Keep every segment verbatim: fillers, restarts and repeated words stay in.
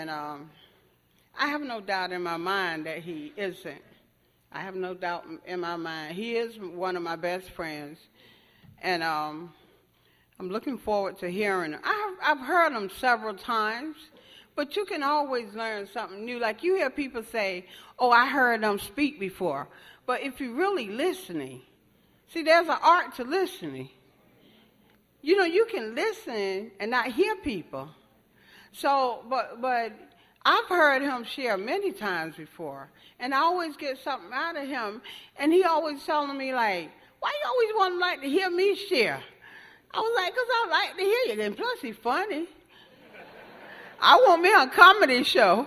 And um, I have no doubt in my mind that he isn't. I have no doubt in my mind. He is one of my best friends. And um, I'm looking forward to hearing him. I've, I've heard him several times, but you can always learn something new. Like you hear people say, oh, I heard them speak before. But if you're really listening, see, there's an art to listening. You know, you can listen and not hear people. So, but, but I've heard him share many times before, and I always get something out of him, and he always telling me, like, why you always want to like to hear me share? I was like, because I like to hear you, and plus he's funny. I want me a comedy show.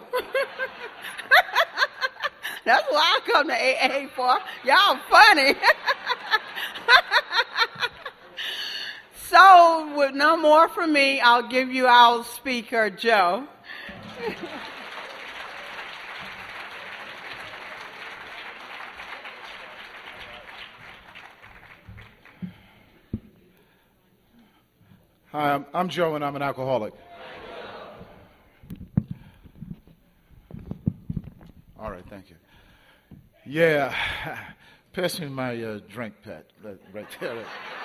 That's what I come to A A for. Y'all funny. So, with no more from me, I'll give you our speaker, Joe. Hi, I'm, I'm Joe, and I'm an alcoholic. All right, thank you. Yeah, pass me my uh, drink, Pat, right, right there.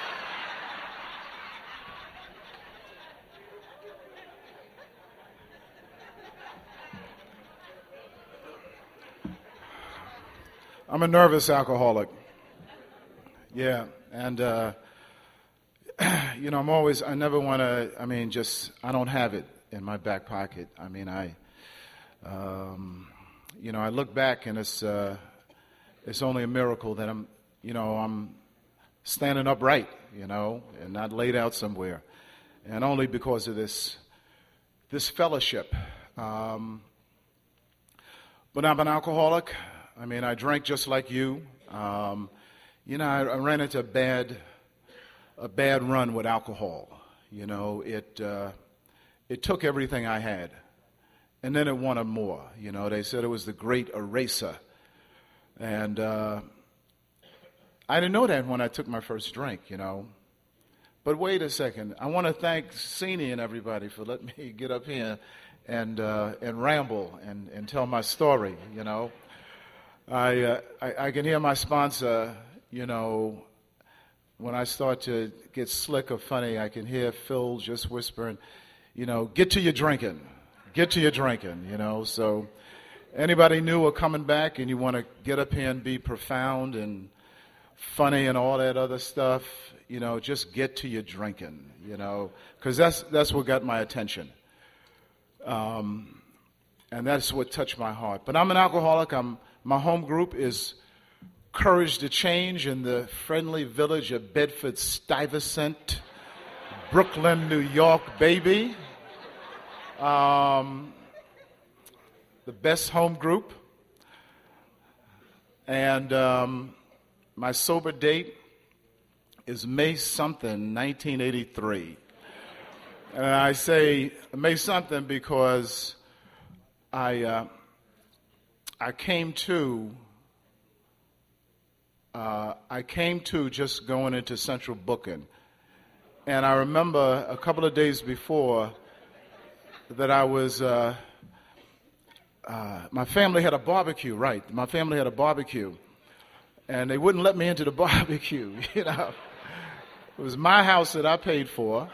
I'm a nervous alcoholic. Yeah, and, uh, you know, I'm always, I never want to, I mean, just, I don't have it in my back pocket. I mean, I, um, you know, I look back and it's, uh, it's only a miracle that I'm, you know, I'm standing upright, you know, and not laid out somewhere. And only because of this, this fellowship. Um, but I'm an alcoholic. I mean, I drank just like you. Um, you know, I, I ran into a bad, a bad run with alcohol. You know, it uh, it took everything I had, and then it wanted more. You know, they said it was the great eraser, and uh, I didn't know that when I took my first drink. You know, but wait a second. I want to thank Sini and everybody for letting me get up here and uh, and ramble and, and tell my story. You know. I, uh, I I can hear my sponsor, you know, when I start to get slick or funny, I can hear Phil just whispering, you know, get to your drinking, get to your drinking, you know. So anybody new or coming back and you want to get up here and be profound and funny and all that other stuff, you know, just get to your drinking, you know, because that's, that's what got my attention. Um, and that's what touched my heart. But I'm an alcoholic. I'm My home group is Courage to Change in the friendly village of Bedford-Stuyvesant, Brooklyn, New York, baby. Um, the best home group. And um, my sober date is May something, nineteen eighty-three. And I say May something because I... Uh, I came to, uh, I came to just going into central booking. And I remember a couple of days before that I was, uh, uh, my family had a barbecue, right? My family had a barbecue. And they wouldn't let me into the barbecue, you know. It was my house that I paid for.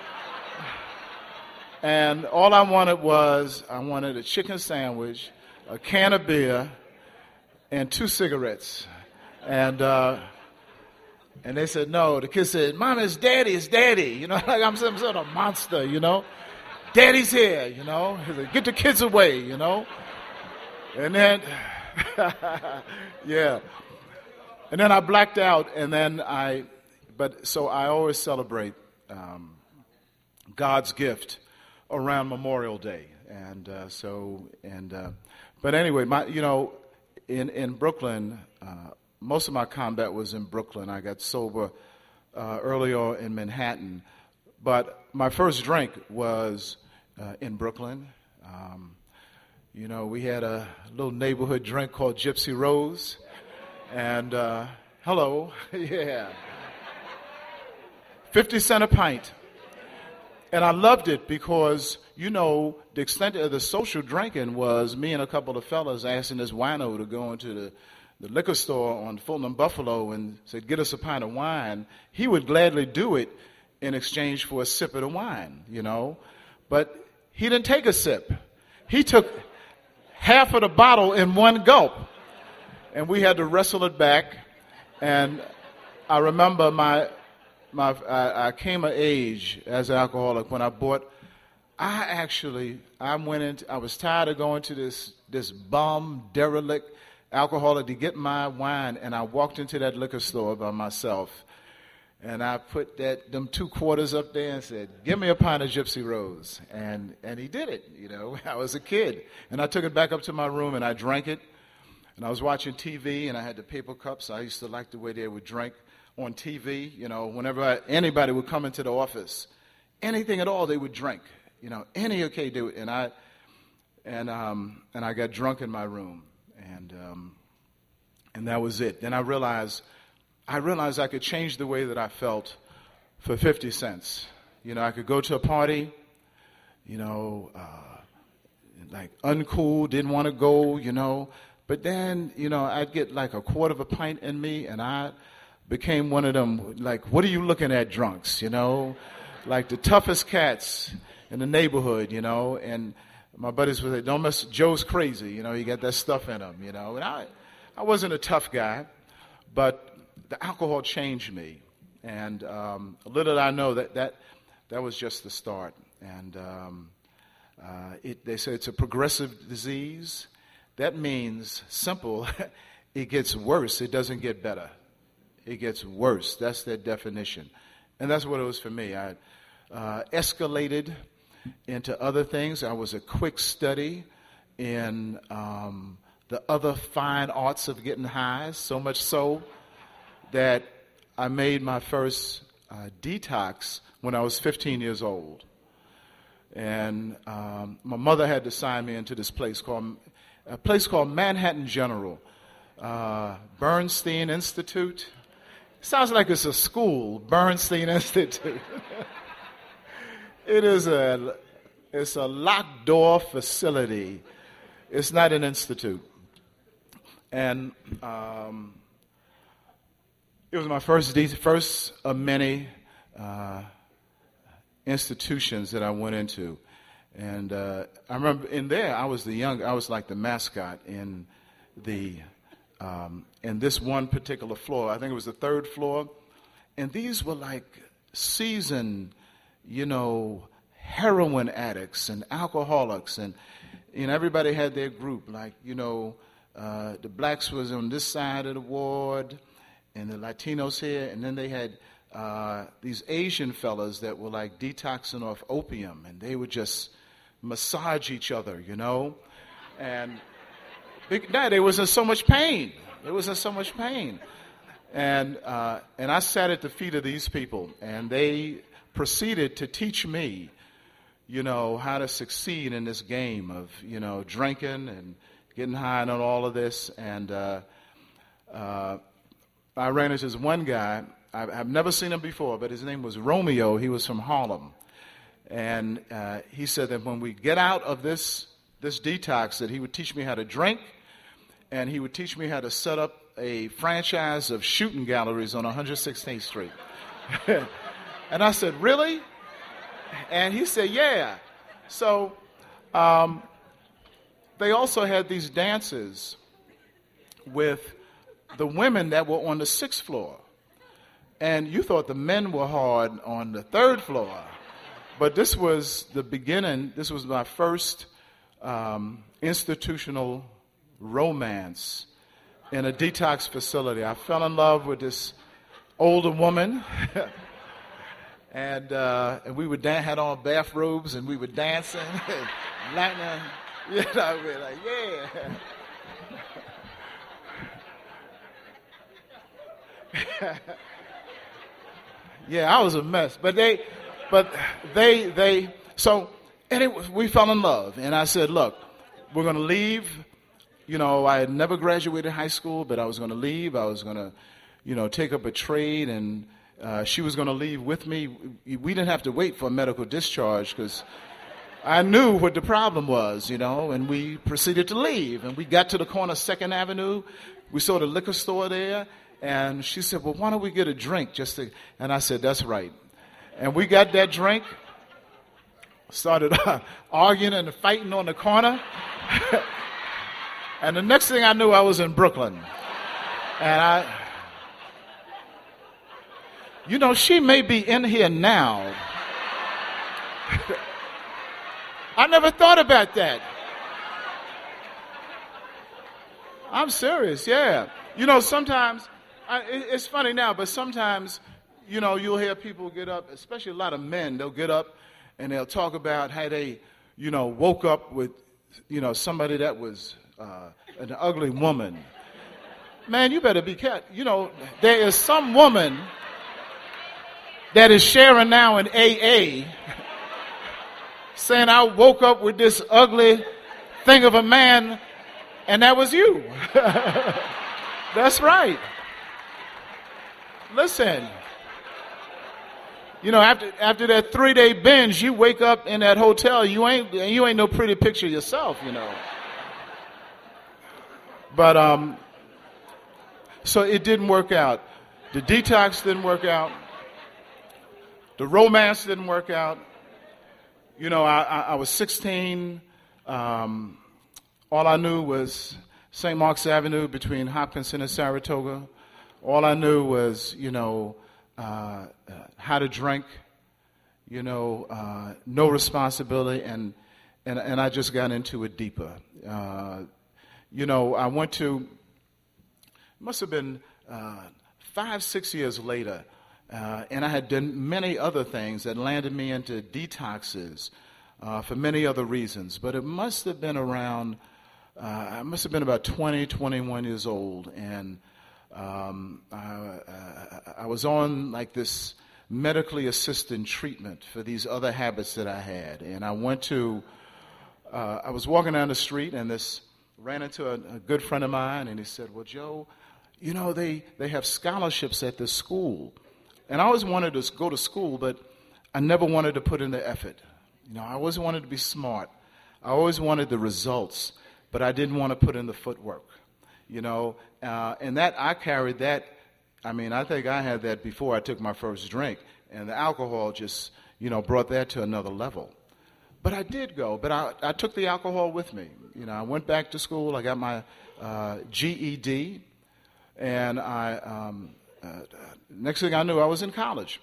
And all I wanted was, I wanted a chicken sandwich, a can of beer, and two cigarettes. And uh, and they said, no. The kid said, Mom, it's Daddy, it's Daddy. You know, like I'm some sort of monster, you know. Daddy's here, you know. He said, get the kids away, you know. And then, yeah. And then I blacked out, and then I, but so I always celebrate um, God's gift around Memorial Day. And uh, so, and, uh, but anyway, my, you know, in, in Brooklyn, uh, most of my combat was in Brooklyn. I got sober uh, earlier in Manhattan. But my first drink was uh, in Brooklyn. Um, you know, we had a little neighborhood drink called Gypsy Rose. And, uh, hello, yeah. fifty cent a pint. And I loved it because you know, the extent of the social drinking was me and a couple of fellas asking this wino to go into the, the liquor store on Fulton and Buffalo and said, get us a pint of wine. He would gladly do it in exchange for a sip of the wine, you know. But he didn't take a sip. He took half of the bottle in one gulp. And we had to wrestle it back. And I remember my, my I, I came of age as an alcoholic when I bought, I actually, I went into, I was tired of going to this, this bum, derelict alcoholic to get my wine, and I walked into that liquor store by myself. And I put that them two quarters up there and said, give me a pint of Gypsy Rose. And and he did it, you know. I was a kid. And I took it back up to my room and I drank it. And I was watching T V and I had the paper cups. I used to like the way they would drink on T V. You know, whenever I, anybody would come into the office, anything at all, they would drink. You know, any okay, they would. And I, and, um, and I got drunk in my room. And, um, and that was it. Then I realized... I realized I could change the way that I felt for fifty cents. You know, I could go to a party, you know, uh, like uncool, didn't want to go, you know. But then, you know, I'd get like a quarter of a pint in me, and I became one of them, like, what are you looking at drunks, you know? Like the toughest cats in the neighborhood, you know. And my buddies would say, don't mess, Joe's crazy, you know, he got that stuff in him, you know. And I, I wasn't a tough guy, but the alcohol changed me, and um, little did I know that that, that was just the start. And um, uh, it, they say it's a progressive disease. That means, simple, it gets worse. It doesn't get better. It gets worse. That's their definition. And that's what it was for me. I uh, escalated into other things. I was a quick study in um, the other fine arts of getting high, so much so that I made my first uh, detox when I was fifteen years old. And um, my mother had to sign me into this place called, a place called Manhattan General, uh, Bernstein Institute. Sounds like it's a school, Bernstein Institute. It is a, it's a locked door facility. It's not an institute. And um, it was my first, de- first of many uh, institutions that I went into. And uh, I remember in there, I was the young, I was like the mascot in the, um, in this one particular floor. I think it was the third floor. And these were like seasoned, you know, heroin addicts and alcoholics. And, you know, everybody had their group. Like, you know, uh, the blacks was on this side of the ward, and the Latinos here, and then they had uh, these Asian fellas that were like detoxing off opium, and they would just massage each other, you know. And no, there wasn't so much pain. There wasn't so much pain. And uh, and I sat at the feet of these people, and they proceeded to teach me, you know, how to succeed in this game of, you know, drinking and getting high and all of this. And uh, uh, I ran into this one guy. I've, I've never seen him before, but his name was Romeo. He was from Harlem. And uh, he said that when we get out of this this detox, that he would teach me how to drink, and he would teach me how to set up a franchise of shooting galleries on one hundred sixteenth Street. And I said, really? And he said, yeah. So um, they also had these dances with the women that were on the sixth floor. And you thought the men were hard on the third floor. But this was the beginning. This was my first um, institutional romance in a detox facility. I fell in love with this older woman. and uh, and we would dan- had on bathrobes, and we were dancing. Lightning, you know, we were like, yeah. Yeah, I was a mess, but they, but they, they. So, and it was, we fell in love, and I said, "Look, we're going to leave." You know, I had never graduated high school, but I was going to leave. I was going to, you know, take up a trade, and uh, she was going to leave with me. We didn't have to wait for a medical discharge because I knew what the problem was, you know, and we proceeded to leave. And we got to the corner of Second Avenue. We saw the liquor store there. And she said, well, why don't we get a drink? Just to, and I said, that's right. And we got that drink, started uh, arguing and fighting on the corner. And the next thing I knew, I was in Brooklyn. And I, you know, she may be in here now. I never thought about that. I'm serious, yeah. You know, sometimes, I, it, it's funny now, but sometimes, you know, you'll hear people get up, especially a lot of men, they'll get up and they'll talk about how they, you know, woke up with, you know, somebody that was uh, an ugly woman. Man, you better be careful. You know, there is some woman that is sharing now in A A saying, I woke up with this ugly thing of a man, and that was you. That's right. Listen, you know, after after that three-day binge, you wake up in that hotel, you ain't you ain't no pretty picture yourself, you know. But um, so it didn't work out. The detox didn't work out. The romance didn't work out. You know, I, I, I was sixteen. Um, all I knew was Saint Mark's Avenue between Hopkinton and Saratoga. All I knew was, you know, uh, uh, how to drink, you know, uh, no responsibility, and, and and I just got into it deeper. Uh, you know, I went to, it must have been uh, five, six years later, Uh, and I had done many other things that landed me into detoxes uh, for many other reasons. But it must have been around, uh, I must have been about twenty, twenty-one years old. And um, I, I, I was on like this medically assisted treatment for these other habits that I had. And I went to, uh, I was walking down the street and this ran into a, a good friend of mine. And he said, well, Joe, you know, they, they have scholarships at this school. And I always wanted to go to school, but I never wanted to put in the effort. You know, I always wanted to be smart. I always wanted the results, but I didn't want to put in the footwork. You know, uh, and that I carried that. I mean, I think I had that before I took my first drink, and the alcohol just, you know, brought that to another level. But I did go, but I, I took the alcohol with me. You know, I went back to school. I got my uh, G E D, and I. Um, Uh, next thing I knew, I was in college.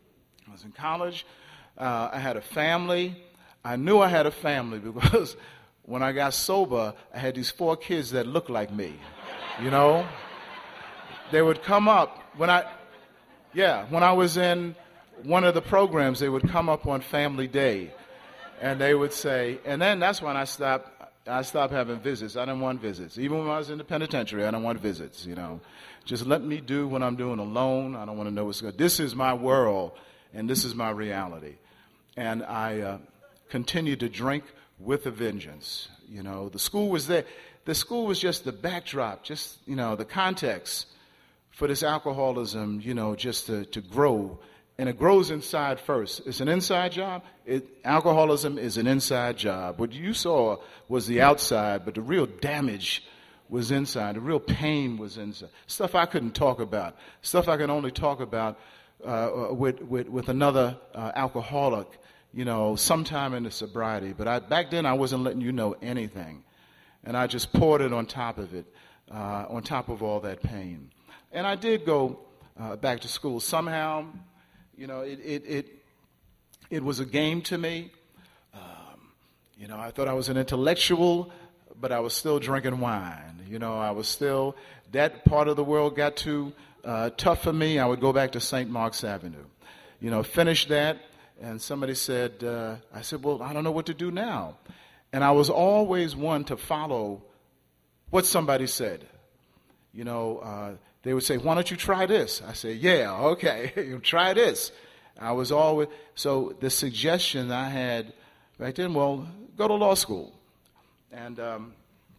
I was in college. Uh, I had a family. I knew I had a family because when I got sober, I had these four kids that looked like me. You know, they would come up when I, yeah, when I was in one of the programs. They would come up on Family Day, and they would say, and then that's when I stopped. I stopped having visits. I didn't want visits. Even when I was in the penitentiary, I didn't want visits, you know. Just let me do what I'm doing alone. I don't want to know what's going on. This is my world, and this is my reality. And I uh, continued to drink with a vengeance. You know, the school was there. The school was just the backdrop, just, you know, the context for this alcoholism, you know, just to, to grow. And it grows inside first. It's an inside job. It, alcoholism is an inside job. What you saw was the outside, but the real damage was inside. The real pain was inside. Stuff I couldn't talk about. Stuff I could only talk about uh, with, with with another uh, alcoholic, you know, sometime in the sobriety. But I, back then I wasn't letting you know anything. And I just poured it on top of it, uh, on top of all that pain. And I did go uh, back to school. Somehow, you know, it it it, it was a game to me. Um, you know, I thought I was an intellectual, but I was still drinking wine. You know, I was still, that part of the world got too uh, tough for me. I would go back to Saint Mark's Avenue. You know, finish that, and somebody said, uh, I said, well, I don't know what to do now. And I was always one to follow what somebody said. You know, uh, they would say, why don't you try this? I said, yeah, okay, you try this. I was always, so the suggestion I had back then, well, go to law school. And um,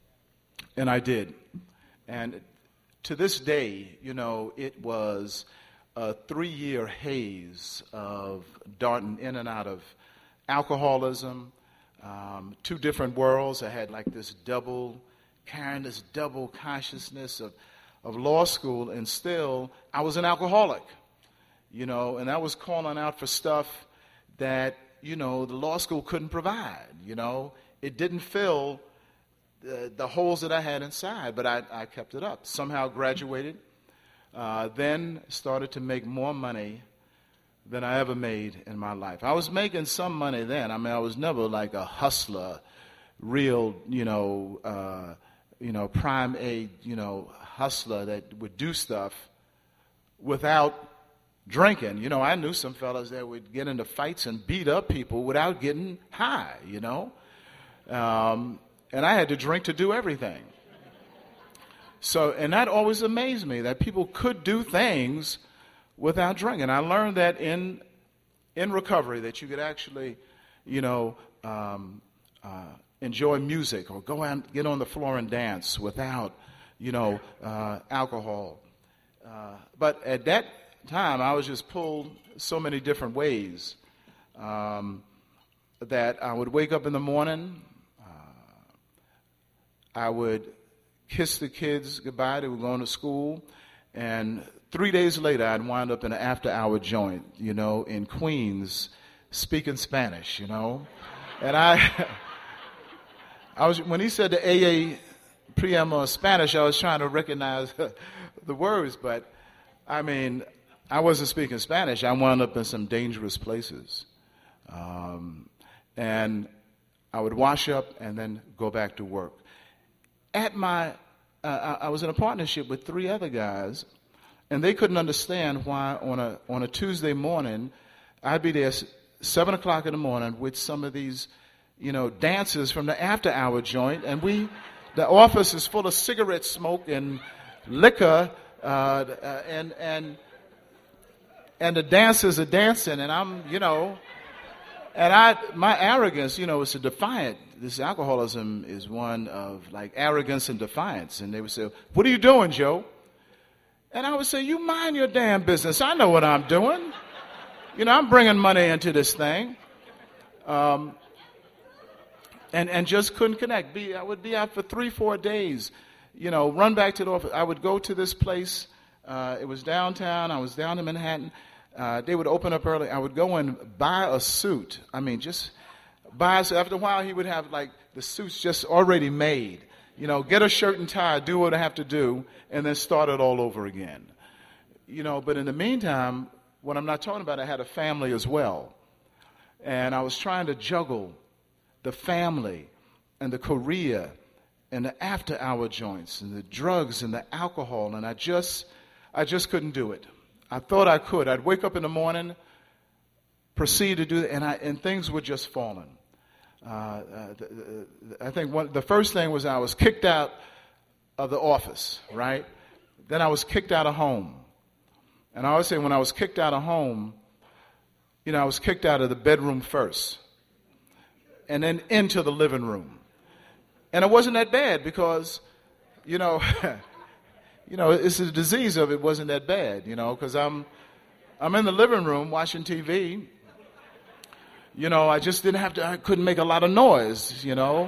and I did. And to this day, you know, it was a three-year haze of darting in and out of alcoholism, um, two different worlds. I had like this double, carrying this double consciousness of, of law school, and still I was an alcoholic, you know, and I was calling out for stuff that, you know, the law school couldn't provide, you know. It didn't fill the, the holes that I had inside, but I, I kept it up. Somehow graduated, uh, then started to make more money than I ever made in my life. I was making some money then. I mean, I was never like a hustler, real, you know, uh, you know, prime A, you know, hustler that would do stuff without drinking. You know, I knew some fellas that would get into fights and beat up people without getting high, you know. Um, and I had to drink to do everything. So, and that always amazed me, that people could do things without drinking. I learned that in in recovery, that you could actually, you know, um, uh, enjoy music or go out, get on the floor and dance without, you know, uh, alcohol. Uh, but at that time, I was just pulled so many different ways um, that I would wake up in the morning, uh, I would kiss the kids goodbye. They were going to school, and three days later, I'd wind up in an after-hour joint, you know, in Queens, speaking Spanish, you know. And I, I was when he said the A A preamble Spanish, I was trying to recognize the words, but I mean, I wasn't speaking Spanish. I wound up in some dangerous places, um, and I would wash up and then go back to work. At my, uh, I was in a partnership with three other guys. And they couldn't understand why on a on a Tuesday morning, I'd be there seven o'clock in the morning with some of these, you know, dancers from the after-hour joint, and we, the office is full of cigarette smoke and liquor, uh, uh, and and and the dancers are dancing, and I'm, you know, and I, my arrogance, you know, is a defiant. This alcoholism is one of like arrogance and defiance, and they would say, "What are you doing, Joe?" And I would say, you mind your damn business. I know what I'm doing. You know, I'm bringing money into this thing. Um, and, and just couldn't connect. Be, I would be out for three, four days, you know, run back to the office. I would go to this place. Uh, it was downtown. I was down in Manhattan. Uh, they would open up early. I would go and buy a suit. I mean, just buy a suit. After a while, he would have, like, the suits just already made. You know, get a shirt and tie, do what I have to do, and then start it all over again. You know, but in the meantime, what I'm not talking about, I had a family as well. And I was trying to juggle the family and the career and the after-hour joints and the drugs and the alcohol, and I just, I just couldn't do it. I thought I could. I'd wake up in the morning, proceed to do it, and, I, and things were just falling. Uh, uh, the, the, I think one, the first thing was I was kicked out of the office, right? Then I was kicked out of home. And I always say when I was kicked out of home, you know, I was kicked out of the bedroom first and then into the living room. And it wasn't that bad because, you know, you know, it's a disease of it wasn't that bad, you know, because I'm, I'm in the living room watching T V. You know, I just didn't have to, I couldn't make a lot of noise, you know.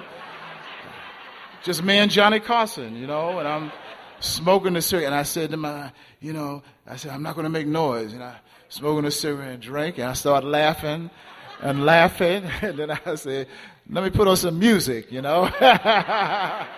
Just me and Johnny Carson, you know, and I'm smoking a cigarette. And I said to my, you know, I said, I'm not going to make noise. And I smoking a cigarette and drink. And I started laughing and laughing. And then I said, let me put on some music, you know. I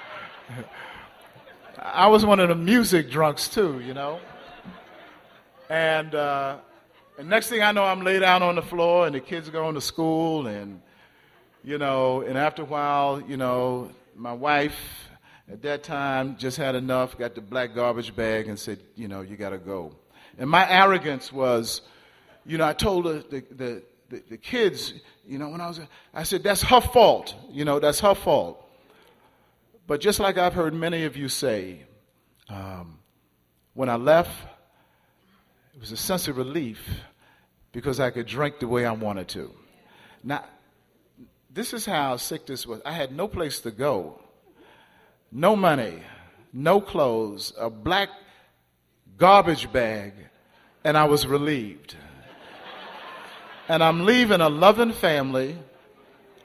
was one of the music drunks too, you know. And, uh, And next thing I know, I'm laid out on the floor, and the kids are going to school, and, you know, and after a while, you know, my wife at that time just had enough, got the black garbage bag, and said, you know, you got to go. And my arrogance was, you know, I told the, the, the, the, the kids, you know, when I was, I said, that's her fault. You know, that's her fault. But just like I've heard many of you say, um, when I left, it was a sense of relief because I could drink the way I wanted to. Now, this is how sick this was. I had no place to go, no money, no clothes, a black garbage bag, and I was relieved. And I'm leaving a loving family,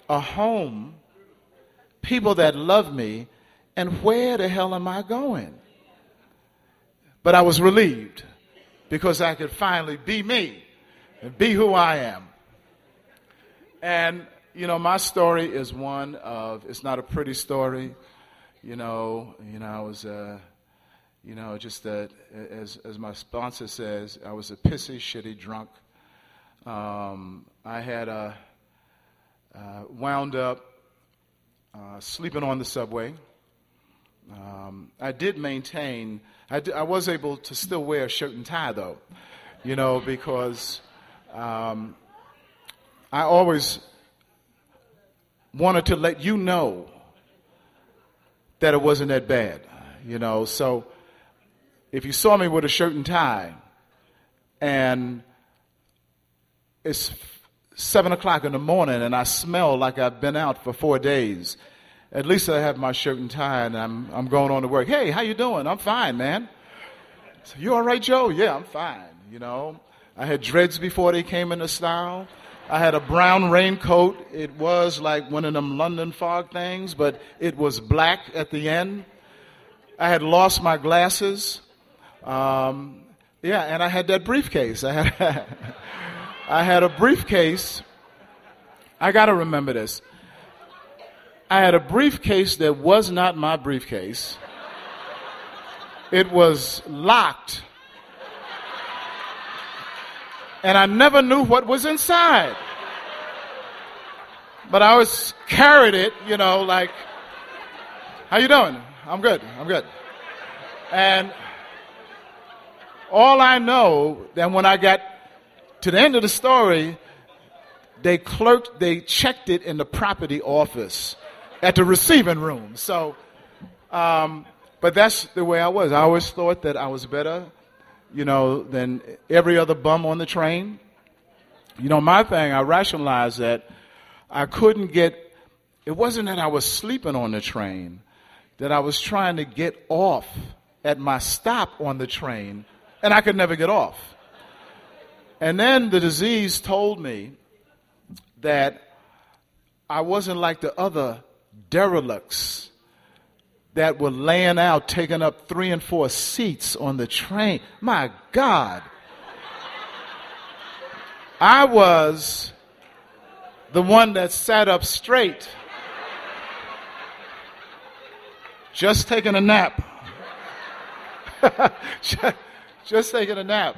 a home, people that love me, and where the hell am I going? But I was relieved because I could finally be me and be who I am. And, you know, my story is one of, it's not a pretty story. You know, you know, I was, uh, you know, just that, as, as my sponsor says, I was a pissy, shitty drunk. Um, I had uh, uh, wound up uh, sleeping on the subway. Um, I did maintain, I, did, I was able to still wear a shirt and tie, though, you know, because um, I always wanted to let you know that it wasn't that bad, you know. So if you saw me with a shirt and tie and it's seven o'clock in the morning and I smell like I've been out for four days, at least I have my shirt and tie and I'm I'm going on to work. Hey, how you doing? I'm fine, man. So, you all right, Joe? Yeah, I'm fine. You know, I had dreads before they came into style. I had a brown raincoat. It was like one of them London fog things, but it was black at the end. I had lost my glasses. Um, yeah, and I had that briefcase. I had, I had a briefcase. I got to remember this. I had a briefcase that was not my briefcase. It was locked. And I never knew what was inside. But I always carried it, you know, like, how you doing? I'm good, I'm good. And all I know, that when I got to the end of the story, they clerked, they checked it in the property office at the receiving room. So, um, but that's the way I was. I always thought that I was better, you know, than every other bum on the train. You know, my thing, I rationalized that I couldn't get, it wasn't that I was sleeping on the train, that I was trying to get off at my stop on the train, and I could never get off. And then the disease told me that I wasn't like the other derelicts that were laying out, taking up three and four seats on the train. My God. I was the one that sat up straight, just taking a nap. just, just taking a nap.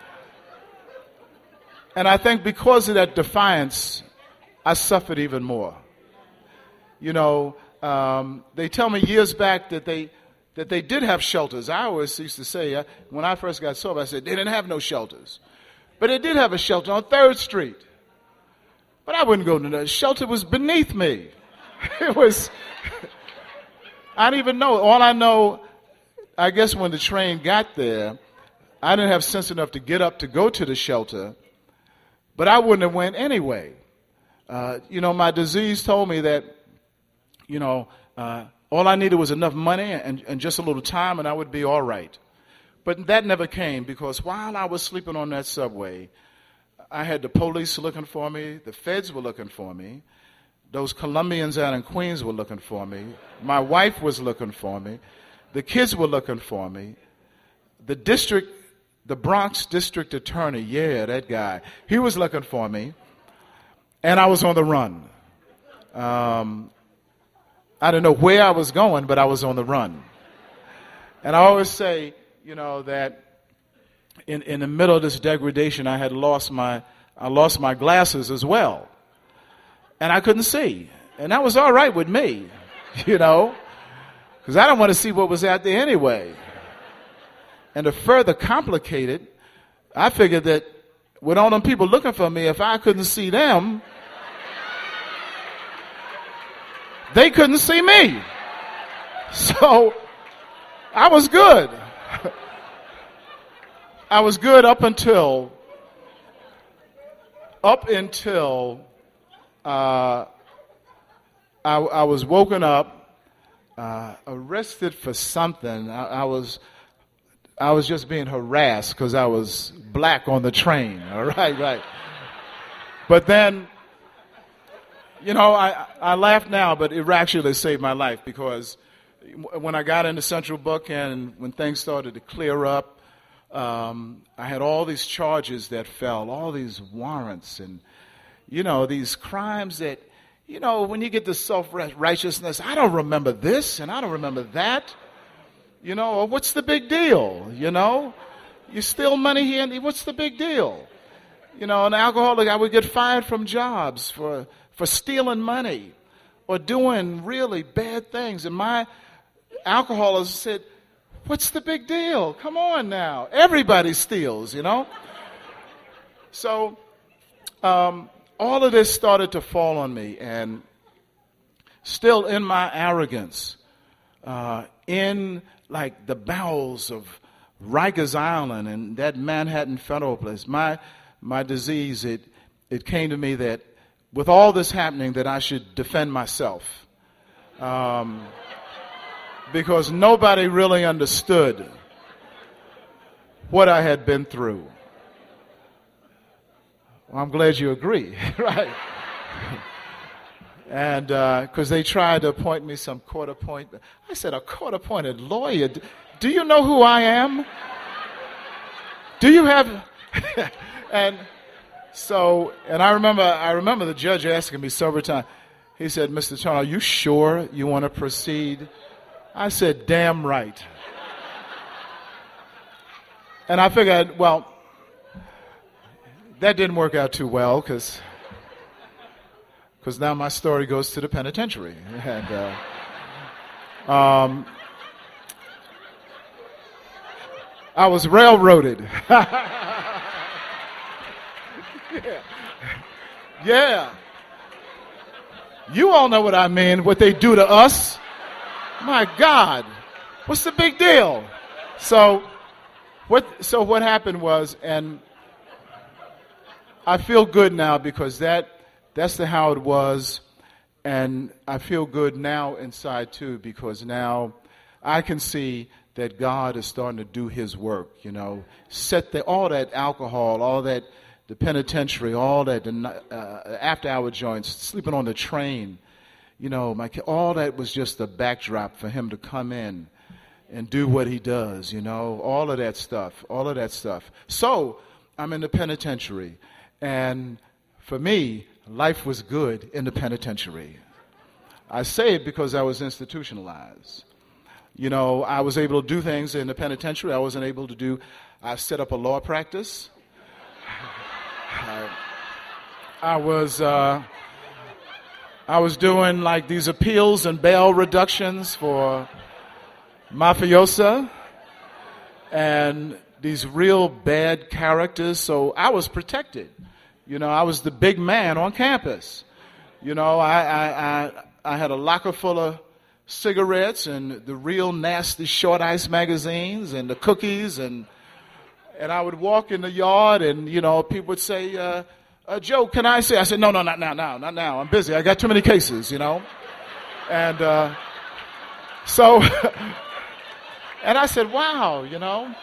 And I think because of that defiance, I suffered even more. You know, um, they tell me years back that they that they did have shelters. I always used to say, uh, when I first got sober, I said, they didn't have no shelters. But they did have a shelter on third street. But I wouldn't go to the shelter. Was beneath me. It was, I didn't even know. All I know, I guess when the train got there, I didn't have sense enough to get up to go to the shelter. But I wouldn't have went anyway. Uh, you know, my disease told me that, you know, uh, all I needed was enough money and, and just a little time and I would be all right. But that never came because while I was sleeping on that subway, I had the police looking for me, the feds were looking for me, those Colombians out in Queens were looking for me, my wife was looking for me, the kids were looking for me, the district, the Bronx district attorney, yeah, that guy, he was looking for me, and I was on the run. Um, I didn't know where I was going, but I was on the run. And I always say, you know, that in, in the middle of this degradation, I had lost my, I lost my glasses as well. And I couldn't see. And that was all right with me, you know, because I didn't want to see what was out there anyway. And to further complicate it, I figured that with all them people looking for me, if I couldn't see them, they couldn't see me. So I was good. I was good up until, up until uh, I, I was woken up, uh, arrested for something. I, I was, I was just being harassed because I was black on the train. All right, right. But then, You know, I, I laugh now, but it actually saved my life because when I got into Central Booking and when things started to clear up, um, I had all these charges that fell, all these warrants and, you know, these crimes that, you know, when you get the self-righteousness, I don't remember this and I don't remember that. You know, or what's the big deal? You know, you steal money here and what's the big deal? You know, an alcoholic, I would get fired from jobs for, for stealing money or doing really bad things. And my alcoholics said, what's the big deal? Come on now. Everybody steals, you know. So um, all of this started to fall on me. And still in my arrogance, uh, in like the bowels of Rikers Island and that Manhattan federal place, my my disease, it it came to me that with all this happening that I should defend myself. Um, because nobody really understood what I had been through. Well, I'm glad you agree, right? And because uh, they tried to appoint me some court-appointed, I said, a court-appointed lawyer? Do you know who I am? Do you have? And so, and I remember, I remember the judge asking me several times. He said, Mister Turner, are you sure you want to proceed? I said, damn right. And I figured, well, that didn't work out too well because because now my story goes to the penitentiary. And, uh, um, I was railroaded. yeah. yeah. You all know what I mean, what they do to us. My God, what's the big deal? So what, so what happened was, and I feel good now because that, that's the how it was. And I feel good now inside too, because now I can see that God is starting to do his work, you know, set the, all that alcohol, all that, the penitentiary, all that, the uh, after hour joints, sleeping on the train, you know, my, all that was just a backdrop for him to come in and do what he does, you know, all of that stuff, all of that stuff. So I'm in the penitentiary, and for me, life was good in the penitentiary. I say it because I was institutionalized. You know, I was able to do things in the penitentiary I wasn't able to do. I set up a law practice. I, I was uh, I was doing like these appeals and bail reductions for mafiosa and these real bad characters. So I was protected. You know, I was the big man on campus. You know, I I, I, I had a locker full of cigarettes and the real nasty short ice magazines and the cookies, and and I would walk in the yard and, you know, people would say, uh, uh, Joe, can I say? I said, no, no, not now, now, not now. I'm busy. I got too many cases, you know. And uh, so, and I said, wow, you know.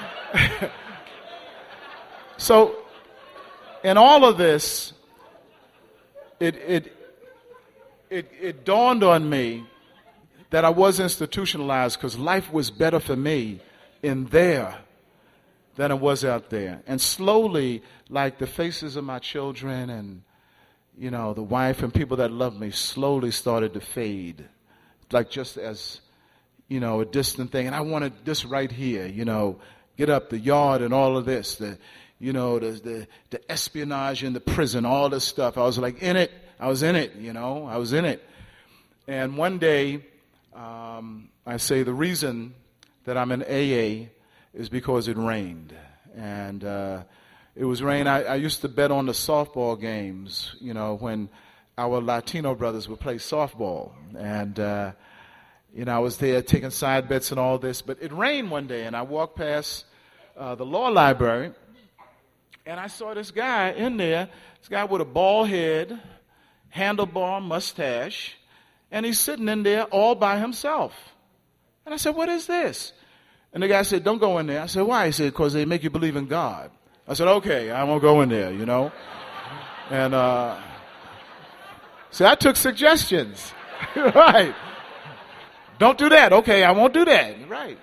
So in all of this, it it it it dawned on me that I was institutionalized because life was better for me in there than it was out there. And slowly, like the faces of my children and, you know, the wife and people that loved me slowly started to fade. Like just as, you know, a distant thing. And I wanted this right here, you know, get up the yard and all of this, the, you know, the, the, the espionage in the prison, all this stuff. I was like in it. I was in it, you know, I was in it. And one day, Um, I say the reason that I'm in A A is because it rained. And uh, it was rain. I, I used to bet on the softball games, you know, when our Latino brothers would play softball. And, uh, you know, I was there taking side bets and all this. But it rained one day, and I walked past uh, the law library, and I saw this guy in there, this guy with a bald head, handlebar mustache, and he's sitting in there all by himself. And I said, what is this? And the guy said, don't go in there. I said, why? He said, because they make you believe in God. I said, okay, I won't go in there, you know. And uh, See, I took suggestions. Right. Don't do that. Okay, I won't do that. Right.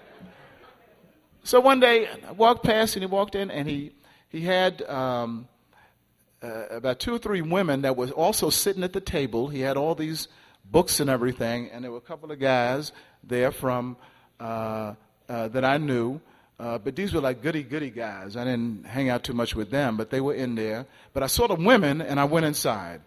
So one day, I walked past and he walked in and he, he had um, uh, about two or three women that was also sitting at the table. He had all these books and everything, and there were a couple of guys there from uh, uh, that I knew. Uh, but these were like goody-goody guys. I didn't hang out too much with them, but they were in there. But I saw the women, and I went inside.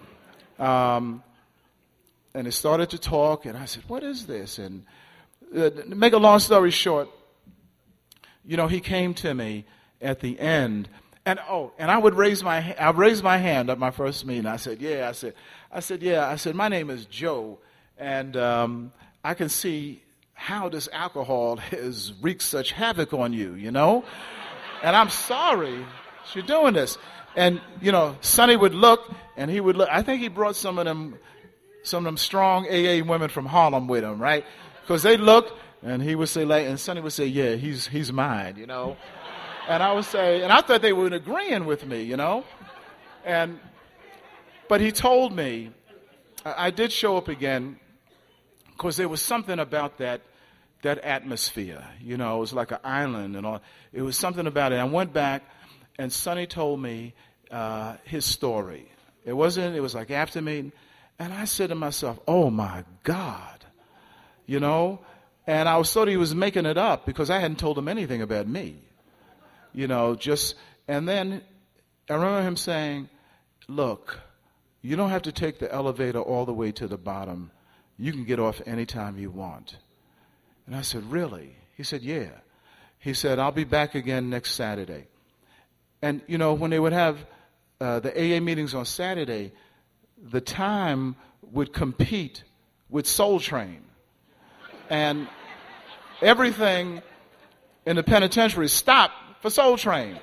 Um, and they started to talk, and I said, what is this? And uh, to make a long story short, you know, he came to me at the end, and oh, and I would raise my, I raised my hand at my first meeting. I said, yeah, I said, I said, yeah, I said, my name is Joe, and um, I can see how this alcohol has wreaked such havoc on you, you know, and I'm sorry you're doing this. And you know, Sonny would look, and he would look. I think he brought some of them. Some of them strong A A women from Harlem with him, right? Because they looked, and he would say, like, and Sonny would say, yeah, he's he's mine, you know. And I would say, and I thought they were agreeing with me, you know. And, but he told me, I, I did show up again, because there was something about that that atmosphere, you know. It was like an island and all. It was something about it. I went back, and Sonny told me uh, his story. It wasn't. It was like after me. And I said to myself, oh, my God, you know, and I was thought he was making it up because I hadn't told him anything about me, you know, just, and then I remember him saying, look, you don't have to take the elevator all the way to the bottom. You can get off anytime you want. And I said, really? He said, yeah. He said, I'll be back again next Saturday. And, you know, when they would have uh, the A A meetings on Saturday, the time would compete with Soul Train. And everything in the penitentiary stopped for Soul Train.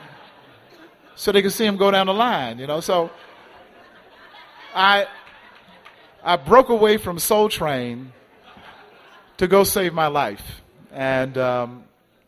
So they could see him go down the line, you know. So I I broke away from Soul Train to go save my life. And um,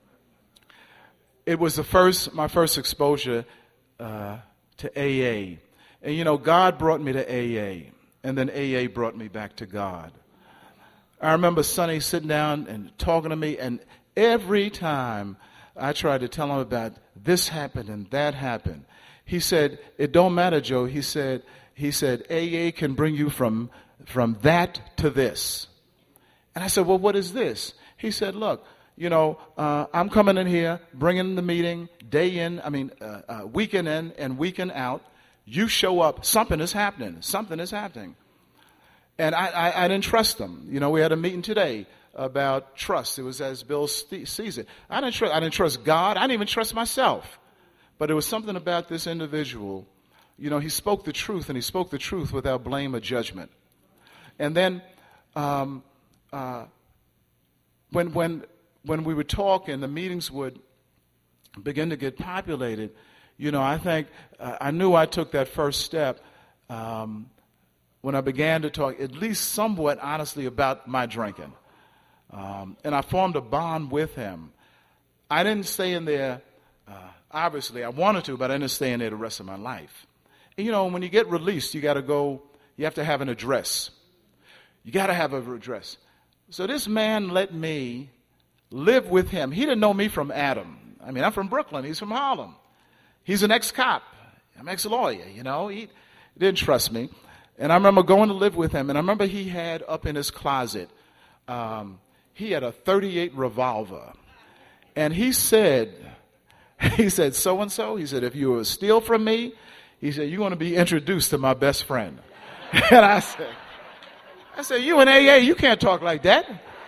it was the first, my first exposure uh, to A A. And, you know, God brought me to A A, and then A A brought me back to God. I remember Sonny sitting down and talking to me, and every time I tried to tell him about this happened and that happened, he said, it don't matter, Joe. He said, he said, A A can bring you from, from that to this. And I said, well, what is this? He said, look, you know, uh, I'm coming in here, bringing the meeting day in, I mean, uh, uh, weekend in and weekend out. You show up, something is happening. Something is happening. And I, I, I didn't trust them. You know, we had a meeting today about trust. It was as Bill sees it. I didn't, tr- I didn't trust God. I didn't even trust myself. But there was something about this individual. You know, he spoke the truth, and he spoke the truth without blame or judgment. And then um, uh, when, when, when we would talk and the meetings would begin to get populated, you know, I think uh, I knew I took that first step um, when I began to talk, at least somewhat honestly, about my drinking. Um, and I formed a bond with him. I didn't stay in there, uh, obviously, I wanted to, but I didn't stay in there the rest of my life. And, you know, when you get released, you got to go, you have to have an address. You got to have an address. So this man let me live with him. He didn't know me from Adam. I mean, I'm from Brooklyn. He's from Harlem. He's an ex-cop. I'm an ex-lawyer, you know. He didn't trust me. And I remember going to live with him. And I remember he had up in his closet, um, he had a thirty-eight revolver. And he said, he said, so-and-so, he said, if you were steal from me, he said, you're going to be introduced to my best friend. And I said, I said, you in A A, you can't talk like that.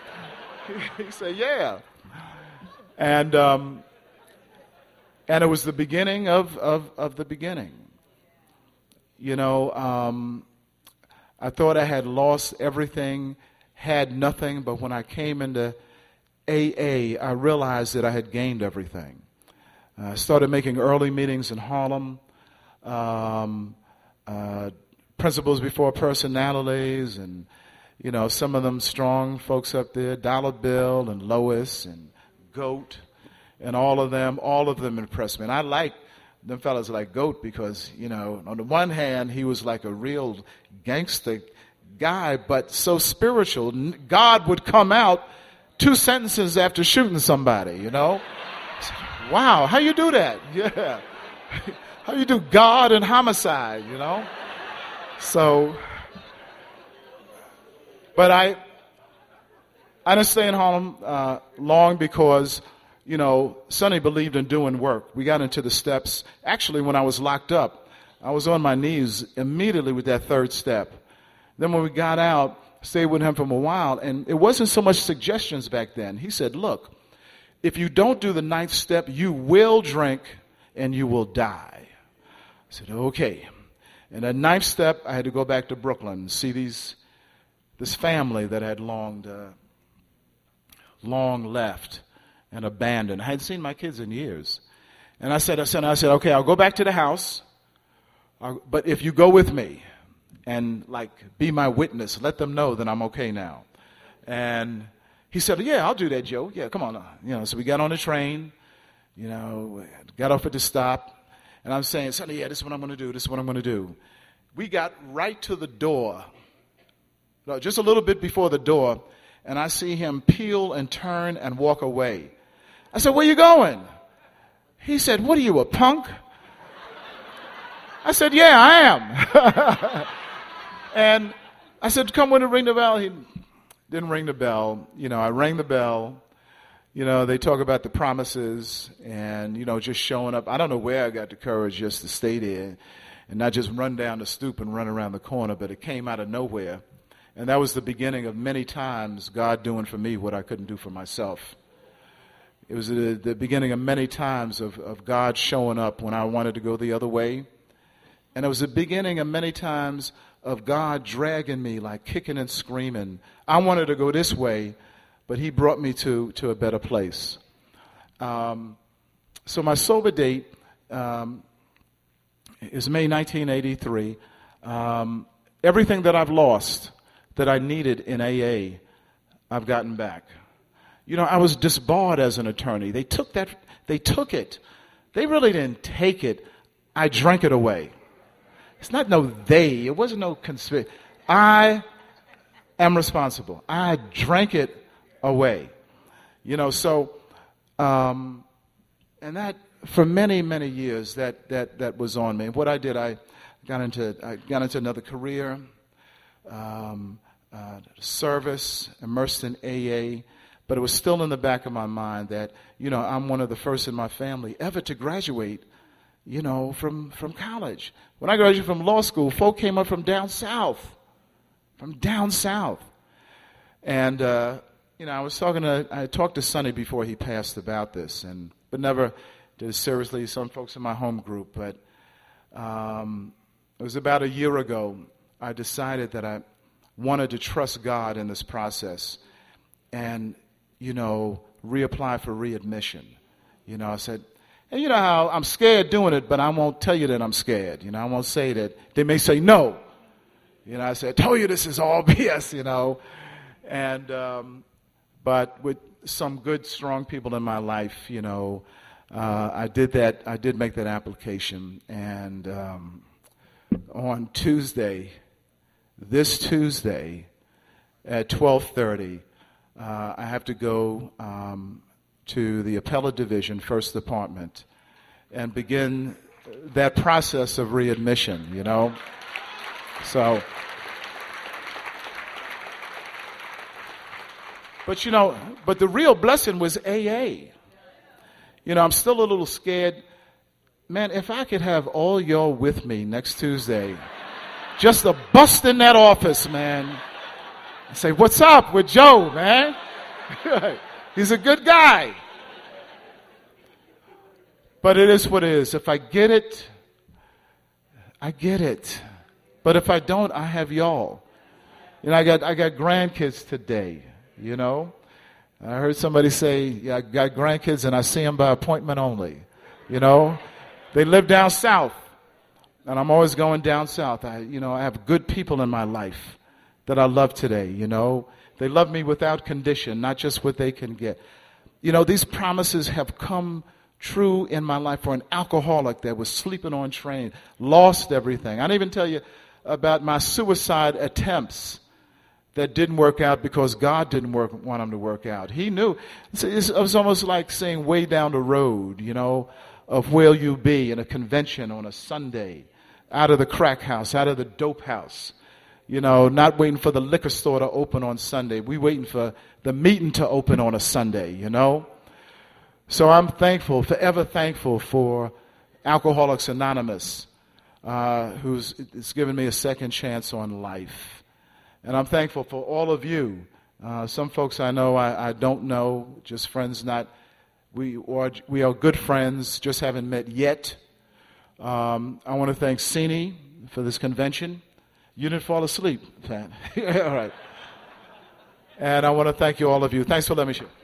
He said, yeah. And, um, And it was the beginning of, of, of the beginning. You know, um, I thought I had lost everything, had nothing, but when I came into A A, I realized that I had gained everything. Uh, I started making early meetings in Harlem, um, uh, principles before personalities, and, you know, some of them strong folks up there, Dollar Bill and Lois and Goat. And all of them, all of them impressed me. And I like them fellas like GOAT because, you know, on the one hand, he was like a real gangster guy, but so spiritual. God would come out two sentences after shooting somebody, you know. Wow, how you do that? Yeah. How you do God and homicide, you know? So, but I, I didn't stay in Harlem uh, long because, you know, Sonny believed in doing work. We got into the steps. Actually, when I was locked up, I was on my knees immediately with that third step. Then when we got out, stayed with him for a while, and it wasn't so much suggestions back then. He said, look, if you don't do the ninth step, you will drink and you will die. I said, okay. And that ninth step, I had to go back to Brooklyn and see these, this family that had long, uh, long left and abandoned. I hadn't seen my kids in years. And I said, I said, I said, okay, I'll go back to the house, I'll, but if you go with me and like be my witness, let them know that I'm okay now. And he said, yeah, I'll do that, Joe. Yeah, come on. You know, so we got on the train, you know, got off at the stop. And I'm saying, Sonny, yeah, this is what I'm going to do. This is what I'm going to do. We got right to the door, no, just a little bit before the door, and I see him peel and turn and walk away. I said, where you going? He said, what are you, a punk? I said, yeah, I am. And I said, come with and ring the bell. He didn't ring the bell. You know, I rang the bell. You know, they talk about the promises and, you know, just showing up. I don't know where I got the courage just to stay there and not just run down the stoop and run around the corner, but it came out of nowhere. And that was the beginning of many times God doing for me what I couldn't do for myself. It was the, the beginning of many times of, of God showing up when I wanted to go the other way. And it was the beginning of many times of God dragging me, like kicking and screaming. I wanted to go this way, but he brought me to, to a better place. Um, so my sober date um, is May nineteen eighty-three. Um, everything that I've lost that I needed in A A, I've gotten back. You know, I was disbarred as an attorney. They took that, they took it. They really didn't take it. I drank it away. It's not no they. It wasn't no conspiracy. I am responsible. I drank it away. You know, so, um, and that, for many, many years, that, that, that was on me. What I did, I got into, I got into another career, um, uh, service, immersed in A A, but it was still in the back of my mind that, you know, I'm one of the first in my family ever to graduate, you know, from, from college. When I graduated from law school, folk came up from down south, from down south. And, uh, you know, I was talking to, I talked to Sonny before he passed about this, and but never did it seriously. Some folks in my home group, but um, it was about a year ago. I decided that I wanted to trust God in this process, and you know, reapply for readmission. You know, I said, and you know how I'm scared doing it, but I won't tell you that I'm scared. You know, I won't say that. They may say no. You know, I said, I told you this is all B S. You know, and. Um, But with some good, strong people in my life, you know, uh, I did that. I did make that application. And um, on Tuesday, this Tuesday at twelve thirty, uh, I have to go um, to the Appellate Division, First Department, and begin that process of readmission, you know. So... But, you know, but the real blessing was A A. You know, I'm still a little scared. Man, if I could have all y'all with me next Tuesday, just to bust in that office, man, and say, what's up with Joe, man? He's a good guy. But it is what it is. If I get it, I get it. But if I don't, I have y'all. You know, I got I got grandkids today. You know, I heard somebody say, yeah, I got grandkids and I see them by appointment only. You know, they live down south and I'm always going down south. I, you know, I have good people in my life that I love today. You know, they love me without condition, not just what they can get. You know, these promises have come true in my life for an alcoholic that was sleeping on train, lost everything. I didn't even tell you about my suicide attempts that didn't work out because God didn't work, want them to work out. He knew. It was almost like saying way down the road, you know, of where you be in a convention on a Sunday, out of the crack house, out of the dope house, you know, not waiting for the liquor store to open on Sunday. We waiting for the meeting to open on a Sunday, you know. So I'm thankful, forever thankful for Alcoholics Anonymous, uh, who's it's given me a second chance on life. And I'm thankful for all of you. Uh, some folks I know I, I don't know, just friends not, we are, we are good friends, just haven't met yet. Um, I want to thank Sini for this convention. You didn't fall asleep, Pat. All right. And I want to thank you, all of you. Thanks for letting me share.